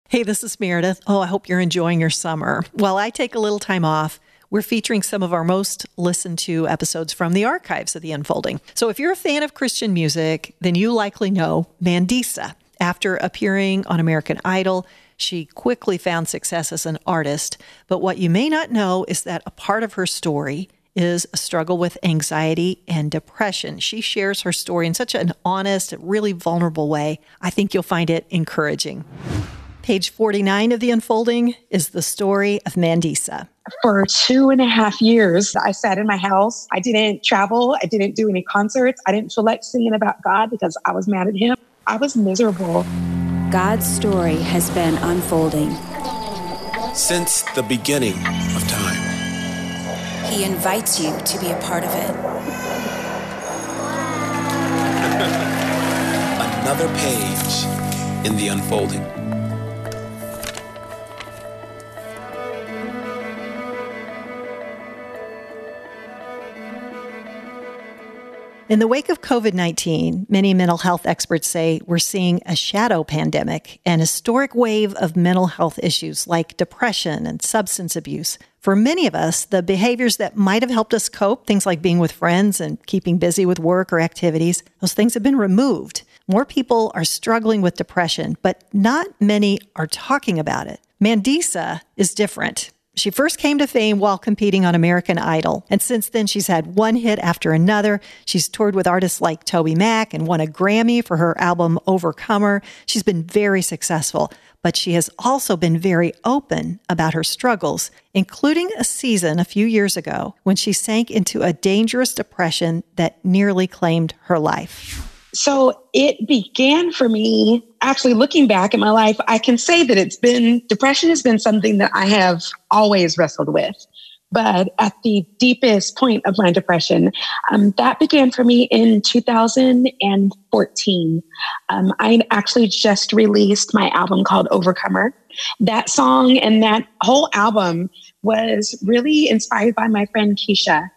Hey, this is Meredith. Oh, I hope you're enjoying your summer. While I take a little time off, we're featuring some of our most listened to episodes from the archives of The Unfolding. So if you're a fan of Christian music, then you likely know Mandisa. After appearing on American Idol, she quickly found success as an artist. But what you may not know is that a part of her story is a struggle with anxiety and depression. She shares her story in such an honest, really vulnerable way. I think you'll find it encouraging. Page 49 of The Unfolding is the story of Mandisa. For 2.5 years, I sat in my house. I didn't travel. I didn't do any concerts. I didn't feel like singing about God because I was mad at him. I was miserable. God's story has been unfolding since the beginning of time. He invites you to be a part of it. Another page in The Unfolding. In the wake of COVID-19, many mental health experts say we're seeing a shadow pandemic, an historic wave of mental health issues like depression and substance abuse. For many of us, the behaviors that might have helped us cope, things like being with friends and keeping busy with work or activities, those things have been removed. More people are struggling with depression, but not many are talking about it. Mandisa is different. She first came to fame while competing on American Idol, and since then she's had one hit after another. She's toured with artists like TobyMac and won a Grammy for her album Overcomer. She's been very successful, but she has also been very open about her struggles, including a season a few years ago when she sank into a dangerous depression that nearly claimed her life. So it began for me, actually looking back at my life, I can say that depression has been something that I have always wrestled with. But at the deepest point of my depression, that began for me in 2014. I actually just released my album called Overcomer. That song and that whole album was really inspired by my friend Keisha.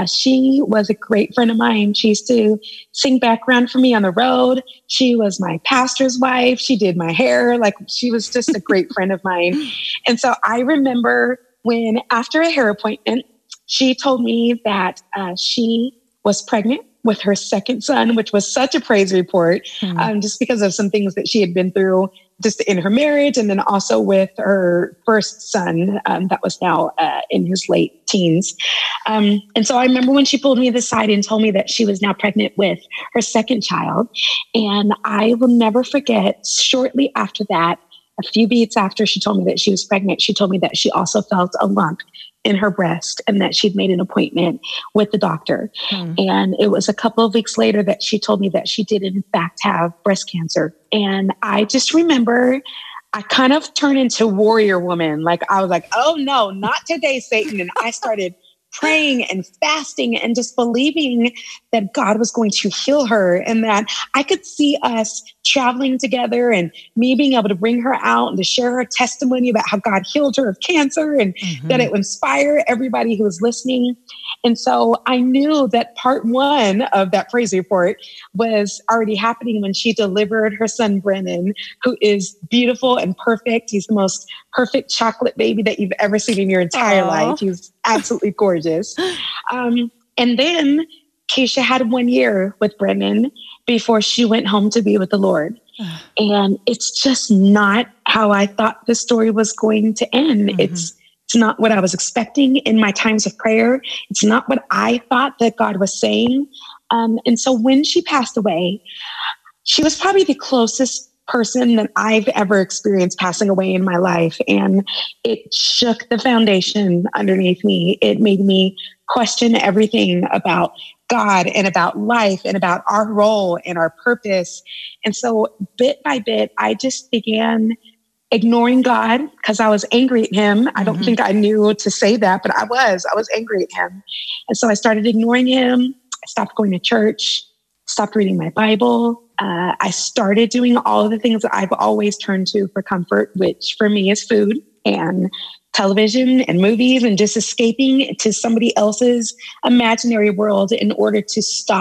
She was a great friend of mine. She used to sing background for me on the road. She was my pastor's wife. She did my hair. She was just a great friend of mine. And so I remember when, after a hair appointment, she told me that she was pregnant with her second son, which was such a praise report, just because of some things that she had been through just in her marriage, and then also with her first son that was now in his late teens. And so I remember when she pulled me aside and told me that she was now pregnant with her second child. And I will never forget, shortly after that, a few beats after she told me that she was pregnant, she told me that she also felt a lump in her breast and that she'd made an appointment with the doctor. And it was a couple of weeks later that she told me that she did in fact have breast cancer. And I just remember I kind of turned into warrior woman. I was like, oh no, not today, Satan. And I started praying and fasting and just believing that God was going to heal her and that I could see us traveling together and me being able to bring her out and to share her testimony about how God healed her of cancer and that it would inspire everybody who was listening. And so I knew that part one of that praise report was already happening when she delivered her son, Brennan, who is beautiful and perfect. He's the most perfect chocolate baby that you've ever seen in your entire life. He's absolutely gorgeous. And then Keisha had 1 year with Brennan before she went home to be with the Lord. And it's just not how I thought the story was going to end. It's not what I was expecting in my times of prayer. It's not what I thought that God was saying. And so when she passed away, she was probably the closest person that I've ever experienced passing away in my life. And it shook the foundation underneath me. It made me question everything about God and about life and about our role and our purpose. And so bit by bit, I just began ignoring God because I was angry at him. I don't think I knew to say that, but I was angry at him. And so I started ignoring him. I stopped going to church, stopped reading my Bible. I started doing all of the things that I've always turned to for comfort, which for me is food and television and movies and just escaping to somebody else's imaginary world in order to stop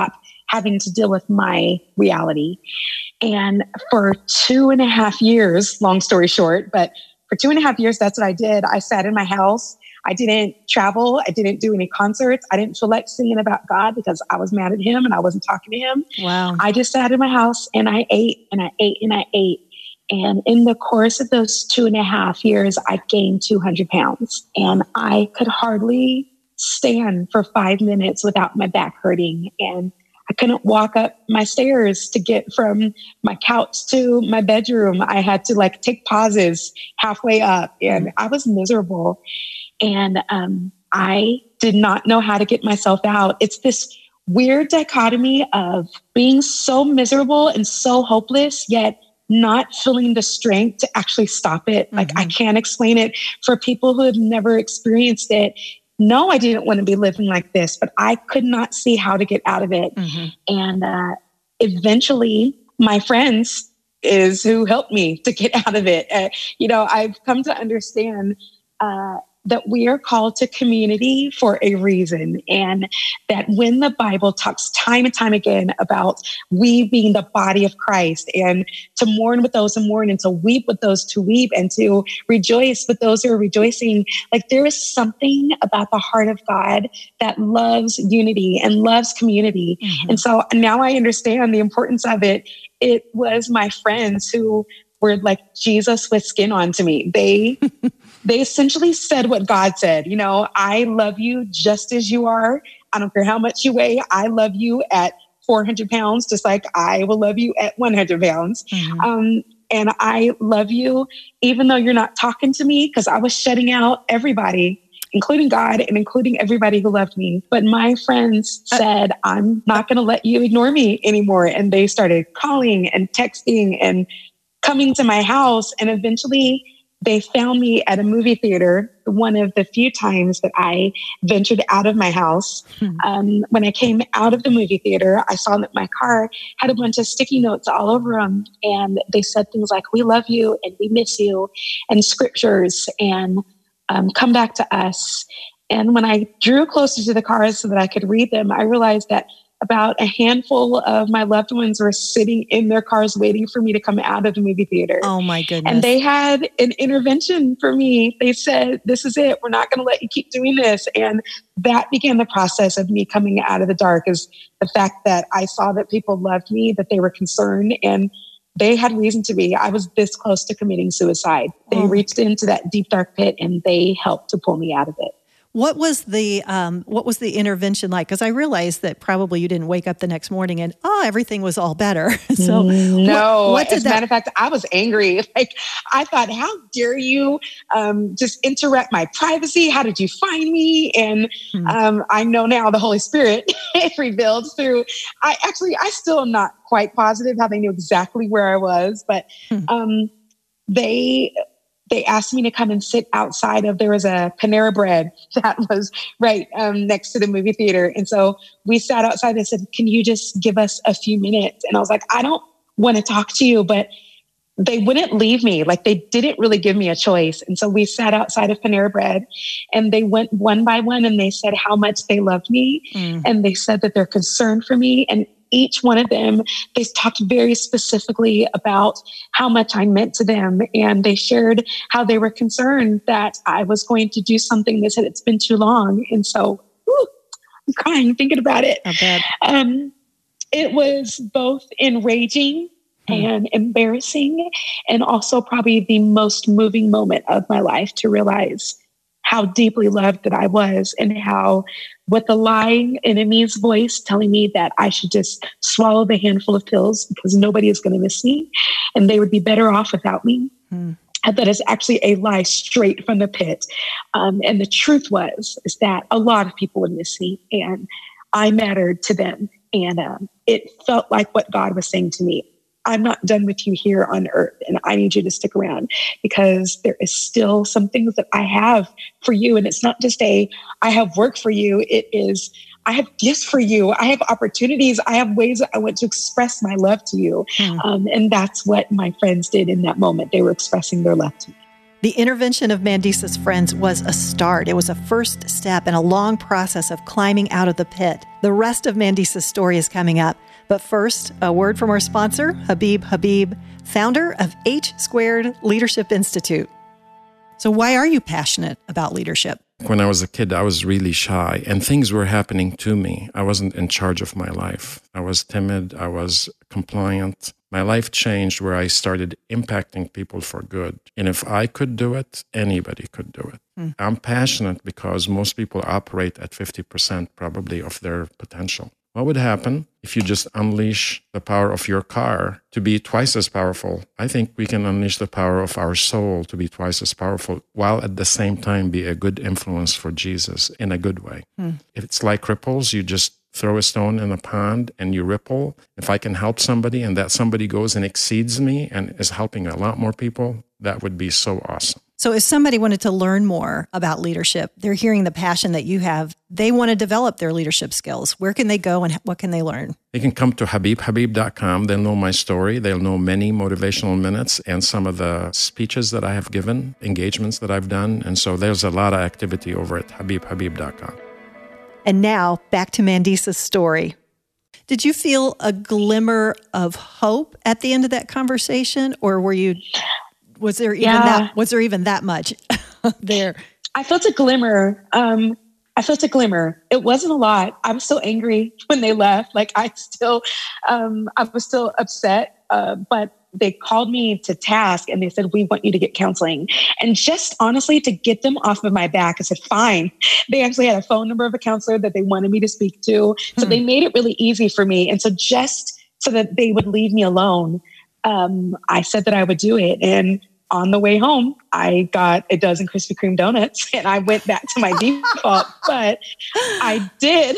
having to deal with my reality. And for 2.5 years, long story short, but for 2.5 years, that's what I did. I sat in my house. I didn't travel. I didn't do any concerts. I didn't feel like singing about God because I was mad at him and I wasn't talking to him. Wow. I just sat in my house and I ate and I ate and I ate. And in the course of those 2.5 years, I gained 200 pounds and I could hardly stand for 5 minutes without my back hurting. And I couldn't walk up my stairs to get from my couch to my bedroom. I had to like take pauses halfway up and I was miserable. And I did not know how to get myself out. It's this weird dichotomy of being so miserable and so hopeless, yet not feeling the strength to actually stop it. Like I can't explain it for people who have never experienced it. No, I didn't want to be living like this, but I could not see how to get out of it. And eventually my friends is who helped me to get out of it. I've come to understand that we are called to community for a reason. And that when the Bible talks time and time again about we being the body of Christ and to mourn with those who mourn and to weep with those who weep and to rejoice with those who are rejoicing, like there is something about the heart of God that loves unity and loves community. And so now I understand the importance of it. It was my friends who were like Jesus with skin on to me. They essentially said what God said. I love you just as you are. I don't care how much you weigh. I love you at 400 pounds, just like I will love you at 100 pounds. And I love you even though you're not talking to me, because I was shutting out everybody, including God and including everybody who loved me. But my friends said, I'm not going to let you ignore me anymore. And they started calling and texting and coming to my house. And eventually they found me at a movie theater, one of the few times that I ventured out of my house. When I came out of the movie theater, I saw that my car had a bunch of sticky notes all over them. And they said things like, we love you and we miss you, and scriptures, and come back to us. And when I drew closer to the cars so that I could read them, I realized that about a handful of my loved ones were sitting in their cars waiting for me to come out of the movie theater. Oh my goodness. And they had an intervention for me. They said, this is it. We're not going to let you keep doing this. And that began the process of me coming out of the dark, is the fact that I saw that people loved me, that they were concerned, and they had reason to be. I was this close to committing suicide. They reached into that deep, dark pit and they helped to pull me out of it. What was the intervention like? Because I realized that probably you didn't wake up the next morning and everything was all better. So no, as a matter of fact, I was angry. Like I thought, how dare you just interrupt my privacy? How did you find me? And I know now the Holy Spirit revealed through. I still am not quite positive how they knew exactly where I was, but they asked me to come and sit outside of, there was a Panera Bread that was right next to the movie theater. And so we sat outside. They said, can you just give us a few minutes? And I was like, I don't want to talk to you, but they wouldn't leave me. Like they didn't really give me a choice. And so we sat outside of Panera Bread and they went one by one and they said how much they loved me. And they said that they're concerned for me. And each one of them, they talked very specifically about how much I meant to them. And they shared how they were concerned that I was going to do something. They said, it's been too long. And so I'm crying thinking about it. It was both enraging and embarrassing, and also probably the most moving moment of my life to realize how deeply loved that I was, and how with the lying enemy's voice telling me that I should just swallow the handful of pills because nobody is going to miss me and they would be better off without me. That is actually a lie straight from the pit. And the truth is that a lot of people would miss me and I mattered to them. And it felt like what God was saying to me. I'm not done with you here on earth, and I need you to stick around because there is still some things that I have for you. And it's not just I have work for you. It is, I have gifts for you. I have opportunities. I have ways that I want to express my love to you. And that's what my friends did in that moment. They were expressing their love to me. The intervention of Mandisa's friends was a start. It was a first step in a long process of climbing out of the pit. The rest of Mandisa's story is coming up. But first, a word from our sponsor, Habib Habib, founder of H Squared Leadership Institute. So why are you passionate about leadership? When I was a kid, I was really shy and things were happening to me. I wasn't in charge of my life. I was timid. I was compliant. My life changed where I started impacting people for good. And if I could do it, anybody could do it. I'm passionate because most people operate at 50% probably of their potential. What would happen if you just unleash the power of your car to be twice as powerful? I think we can unleash the power of our soul to be twice as powerful while at the same time be a good influence for Jesus in a good way. If it's like ripples, you just throw a stone in a pond and you ripple. If I can help somebody and that somebody goes and exceeds me and is helping a lot more people, that would be so awesome. So if somebody wanted to learn more about leadership, they're hearing the passion that you have, they want to develop their leadership skills. Where can they go and what can they learn? They can come to HabibHabib.com. They'll know my story. They'll know many motivational minutes and some of the speeches that I have given, engagements that I've done. And so there's a lot of activity over at HabibHabib.com. And now back to Mandisa's story. Did you feel a glimmer of hope at the end of that conversation, or was there even that much there? I felt a glimmer. It wasn't a lot. I was so angry when they left. Like I was still upset. But they called me to task and they said, we want you to get counseling. And just honestly, to get them off of my back, I said, fine. They actually had a phone number of a counselor that they wanted me to speak to. So they made it really easy for me. And so just so that they would leave me alone, I said that I would do it. And on the way home, I got a dozen Krispy Kreme donuts and I went back to my default, but I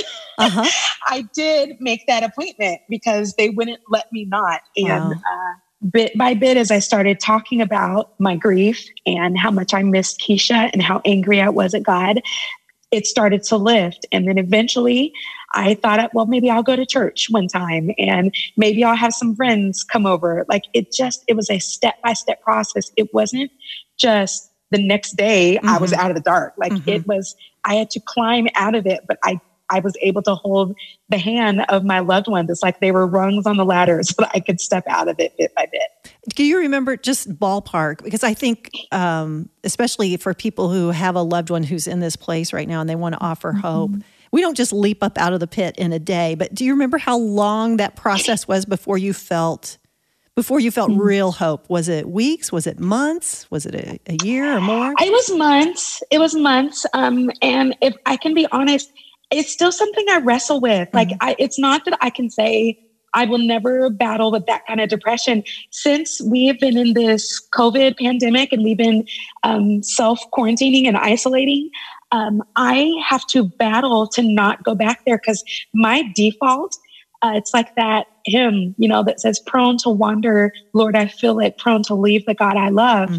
did make that appointment because they wouldn't let me not. And bit by bit, as I started talking about my grief and how much I missed Keisha and how angry I was at God, it started to lift. And then eventually I thought, well, maybe I'll go to church one time and maybe I'll have some friends come over. Like it was a step-by-step process. It wasn't just the next day I was out of the dark. Like I had to climb out of it, but I was able to hold the hand of my loved ones. It's like they were rungs on the ladder so that I could step out of it bit by bit. Do you remember just ballpark? Because I think, especially for people who have a loved one who's in this place right now and they want to offer hope, we don't just leap up out of the pit in a day. But do you remember how long that process was before you felt real hope? Was it weeks? Was it months? Was it a year or more? It was months. And if I can be honest, it's still something I wrestle with. Like, it's not that I can say I will never battle with that kind of depression. Since we have been in this COVID pandemic and we've been self-quarantining and isolating, I have to battle to not go back there because my default, it's like that hymn, that says, prone to wander, Lord, I feel it, prone to leave the God I love.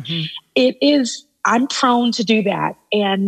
I'm prone to do that. And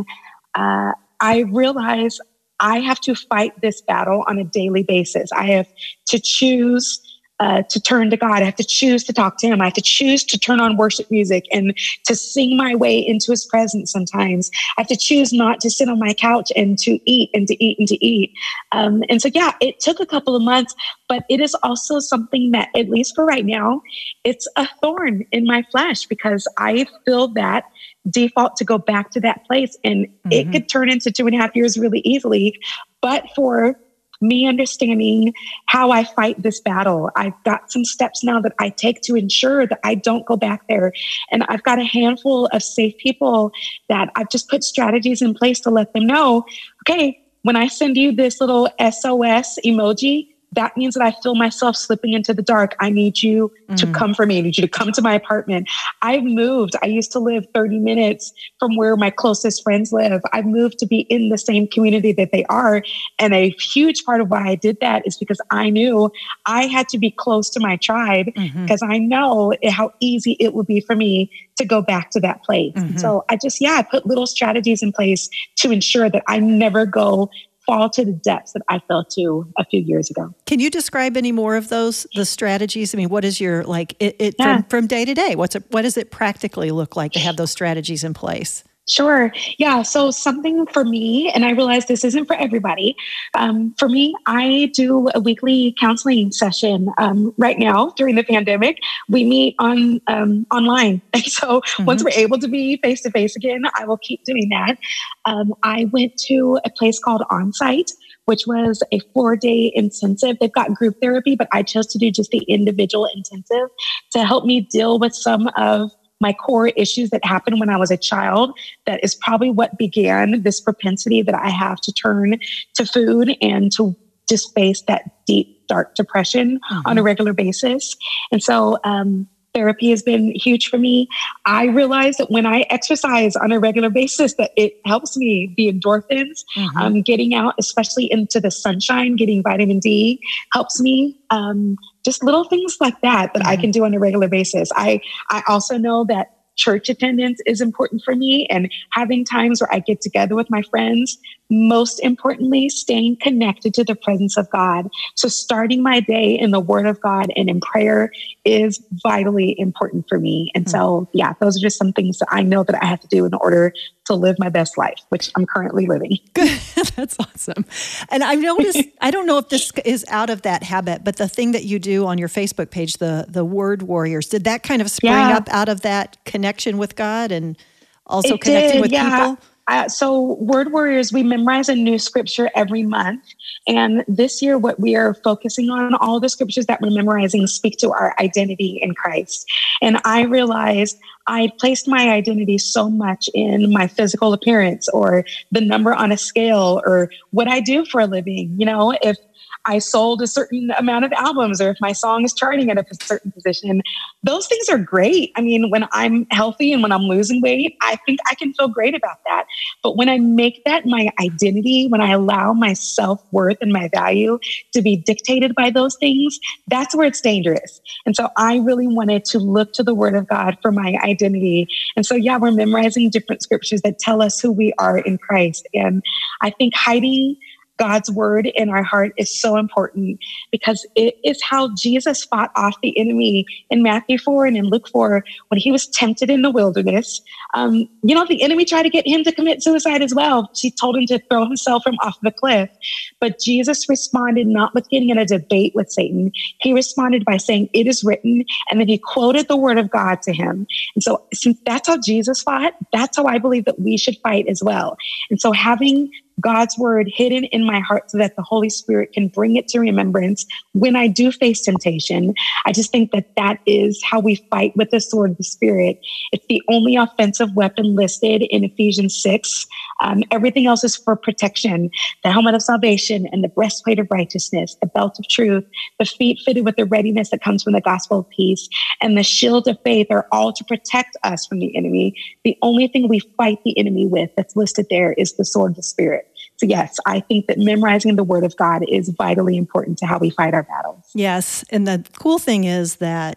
I realize I have to fight this battle on a daily basis. I have to choose to turn to God. I have to choose to talk to Him. I have to choose to turn on worship music and to sing my way into His presence sometimes. I have to choose not to sit on my couch and to eat and to eat and to eat. And so, it took a couple of months, but it is also something that, at least for right now, it's a thorn in my flesh because I feel that default to go back to that place. And it could turn into 2.5 years really easily. But for me understanding how I fight this battle, I've got some steps now that I take to ensure that I don't go back there. And I've got a handful of safe people that I've just put strategies in place to let them know, okay, when I send you this little SOS emoji, that means that I feel myself slipping into the dark. I need you to come for me. I need you to come to my apartment. I've moved. I used to live 30 minutes from where my closest friends live. I've moved to be in the same community that they are. And a huge part of why I did that is because I knew I had to be close to my tribe because I know how easy it would be for me to go back to that place. So I put little strategies in place to ensure that I never go fall to the depths that I fell to a few years ago. Can you describe any more of the strategies? I mean, what is your, from day to day, what does it practically look like to have those strategies in place? Sure. Yeah. So something for me, and I realize this isn't for everybody. For me, I do a weekly counseling session. Right now during the pandemic, we meet on online. And so once we're able to be face to face again, I will keep doing that. I went to a place called Onsite, which was a 4-day intensive. They've got group therapy, but I chose to do just the individual intensive to help me deal with some of my core issues that happened when I was a child. That is probably what began this propensity that I have to turn to food and to just face that deep, dark depression on a regular basis. And so therapy has been huge for me. I realize that when I exercise on a regular basis, that it helps me, the endorphins, getting out, especially into the sunshine, getting vitamin D helps me. Just little things like that I can do on a regular basis. I also know that church attendance is important for me, and having times where I get together with my friends. Most importantly, staying connected to the presence of God. So starting my day in the Word of God and in prayer is vitally important for me. And so, those are just some things that I know that I have to do in order to live my best life, which I'm currently living. Good. That's awesome. And I've noticed, I don't know if this is out of that habit, but the thing that you do on your Facebook page, the Word Warriors, did that kind of spring up out of that connection with God and also connecting with people? So Word Warriors, we memorize a new scripture every month. And this year, what we are focusing on, all the scriptures that we're memorizing speak to our identity in Christ. And I realized I placed my identity so much in my physical appearance or the number on a scale or what I do for a living. You know, if I sold a certain amount of albums or if my song is charting at a certain position, those things are great. I mean, when I'm healthy and when I'm losing weight, I think I can feel great about that. But when I make that my identity, when I allow my self-worth and my value to be dictated by those things, that's where it's dangerous. And so I really wanted to look to the Word of God for my identity. And so, we're memorizing different scriptures that tell us who we are in Christ. And I think hiding God's word in our heart is so important because it is how Jesus fought off the enemy in Matthew 4 and in Luke 4 when he was tempted in the wilderness. The enemy tried to get him to commit suicide as well. She told him to throw himself from off the cliff. But Jesus responded not with getting in a debate with Satan. He responded by saying, "It is written," and then he quoted the word of God to him. And so since that's how Jesus fought, that's how I believe that we should fight as well. And so having God's word hidden in my heart so that the Holy Spirit can bring it to remembrance when I do face temptation. I just think that is how we fight with the sword of the Spirit. It's the only offensive weapon listed in Ephesians 6. Everything else is for protection. The helmet of salvation and the breastplate of righteousness, the belt of truth, the feet fitted with the readiness that comes from the gospel of peace, and the shield of faith are all to protect us from the enemy. The only thing we fight the enemy with that's listed there is the sword of the Spirit. So yes, I think that memorizing the Word of God is vitally important to how we fight our battles. Yes. And the cool thing is that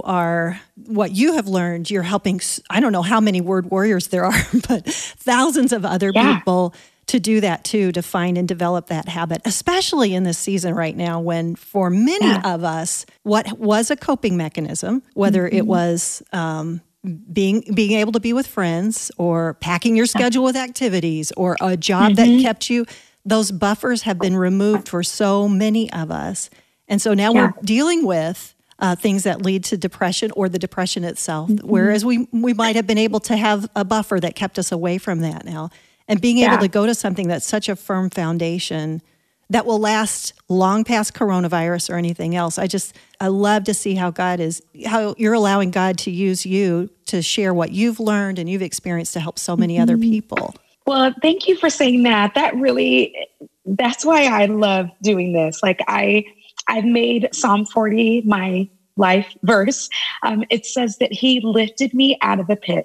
what you have learned, you're helping, I don't know how many Word Warriors there are, but thousands of other people to do that too, to find and develop that habit, especially in this season right now when for many of us, what was a coping mechanism, whether it was being able to be with friends or packing your schedule with activities or a job that kept you, those buffers have been removed for so many of us. And so now we're dealing with things that lead to depression or the depression itself, whereas we might have been able to have a buffer that kept us away from that now. And being able to go to something that's such a firm foundation that will last long past coronavirus or anything else. I love to see how you're allowing God to use you to share what you've learned and you've experienced to help so many other people. Well, thank you for saying that. That's why I love doing this. Like I've made Psalm 40 my life verse. It says that he lifted me out of the pit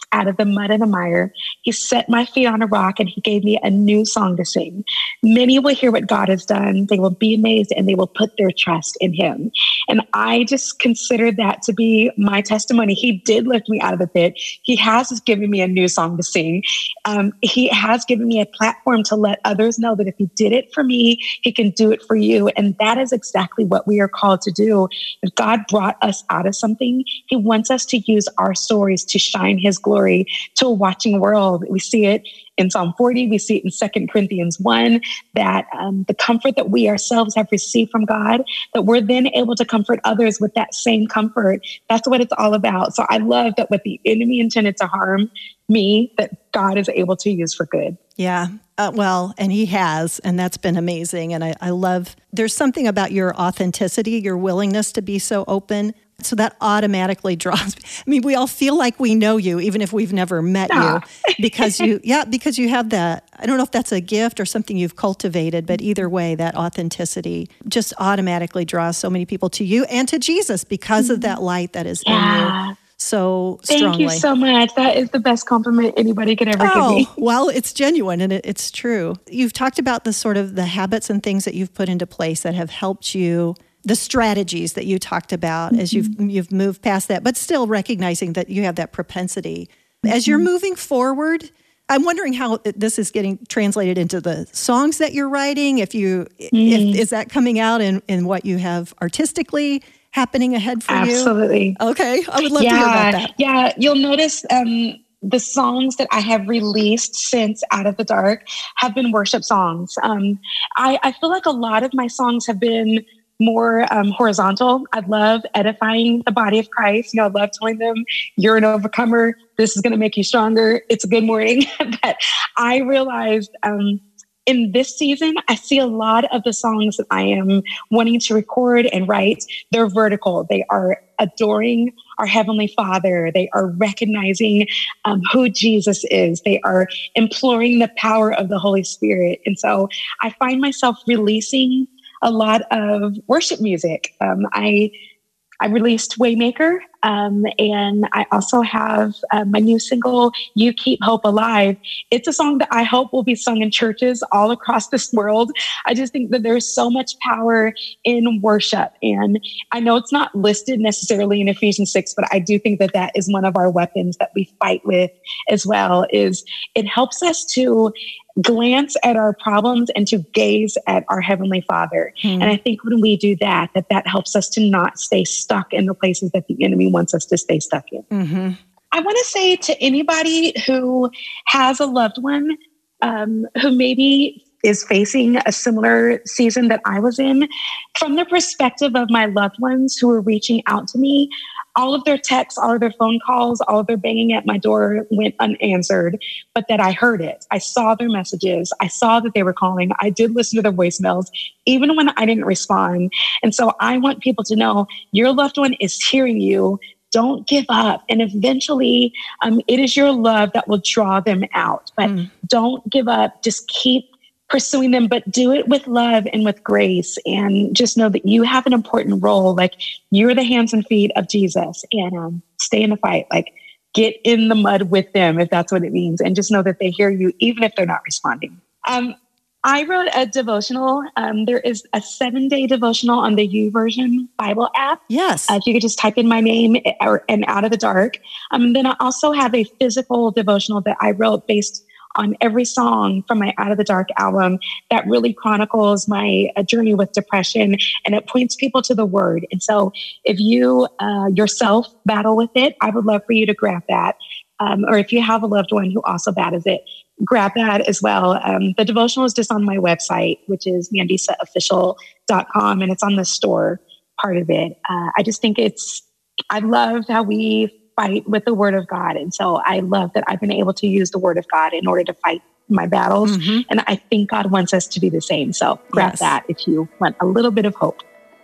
out of the mud and the mire. He set my feet on a rock and he gave me a new song to sing. Many will hear what God has done. They will be amazed and they will put their trust in him. And I just consider that to be my testimony. He did lift me out of the pit. He has given me a new song to sing. He has given me a platform to let others know that if he did it for me, he can do it for you. And that is exactly what we are called to do. If God brought us out of something, he wants us to use our stories to shine his glory to a watching world. We see it in Psalm 40. We see it in 2 Corinthians 1, that the comfort that we ourselves have received from God, that we're then able to comfort others with that same comfort. That's what it's all about. So I love that what the enemy intended to harm me, that God is able to use for good. Yeah. Well, and he has, and that's been amazing. And I love, there's something about your authenticity, your willingness to be so open. So that automatically draws, I mean, we all feel like we know you, even if we've never met you, because because you have that, I don't know if that's a gift or something you've cultivated, but either way, that authenticity just automatically draws so many people to you and to Jesus because of that light that is in you so strongly. Thank you so much. That is the best compliment anybody could ever give me. Well, it's genuine and it's true. You've talked about the sort of the habits and things that you've put into place that have helped you, the strategies that you talked about as you've moved past that, but still recognizing that you have that propensity. As you're moving forward, I'm wondering how this is getting translated into the songs that you're writing. If is that coming out in what you have artistically happening ahead for you? Absolutely. Okay. I would love to hear about that. Yeah. You'll notice the songs that I have released since Out of the Dark have been worship songs. I feel like a lot of my songs have been more horizontal. I love edifying the body of Christ. I love telling them, you're an overcomer. This is going to make you stronger. It's a good morning. But I realized in this season, I see a lot of the songs that I am wanting to record and write. They're vertical. They are adoring our Heavenly Father. They are recognizing who Jesus is. They are imploring the power of the Holy Spirit. And so I find myself releasing a lot of worship music. I released Waymaker, and I also have my new single, You Keep Hope Alive. It's a song that I hope will be sung in churches all across this world. I just think that there's so much power in worship. And I know it's not listed necessarily in Ephesians 6, but I do think that that is one of our weapons that we fight with as well, is it helps us to glance at our problems and to gaze at our Heavenly Father. And I think when we do that helps us to not stay stuck in the places that the enemy wants us to stay stuck in. I want to say to anybody who has a loved one who maybe is facing a similar season that I was in, from the perspective of my loved ones who are reaching out to me, all of their texts, all of their phone calls, all of their banging at my door went unanswered, but that I heard it. I saw their messages. I saw that they were calling. I did listen to their voicemails, even when I didn't respond. And so I want people to know your loved one is hearing you. Don't give up. And eventually, it is your love that will draw them out. But don't give up. Just keep pursuing them, but do it with love and with grace. And just know that you have an important role. Like, you're the hands and feet of Jesus, and stay in the fight. Like, get in the mud with them, if that's what it means. And just know that they hear you, even if they're not responding. I wrote a devotional. There is a 7-day devotional on the YouVersion Bible app. Yes. If you could just type in my name and Out of the Dark. Then I also have a physical devotional that I wrote based on every song from my Out of the Dark album that really chronicles my journey with depression, and it points people to the Word. And so if you yourself battle with it, I would love for you to grab that. Or if you have a loved one who also battles it, grab that as well. The devotional is just on my website, which is MandisaOfficial.com, and it's on the store part of it. I just think I love how we fight with the Word of God. And so I love that I've been able to use the Word of God in order to fight my battles. And I think God wants us to do the same. So grab that if you want a little bit of hope.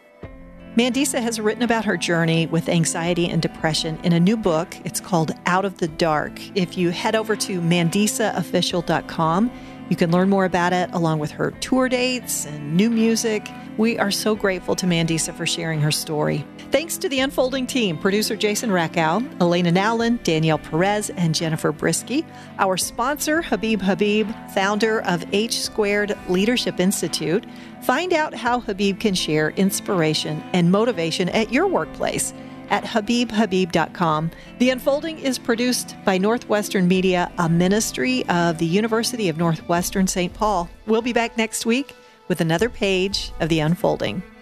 Mandisa has written about her journey with anxiety and depression in a new book. It's called Out of the Dark. If you head over to MandisaOfficial.com, you can learn more about it, along with her tour dates and new music. We are so grateful to Mandisa for sharing her story. Thanks to the Unfolding team, producer Jason Rakow, Elena Nowlin, Danielle Perez, and Jennifer Brisky. Our sponsor, Habib Habib, founder of H Squared Leadership Institute. Find out how Habib can share inspiration and motivation at your workplace at habibhabib.com. The Unfolding is produced by Northwestern Media, a ministry of the University of Northwestern St. Paul. We'll be back next week with another page of The Unfolding.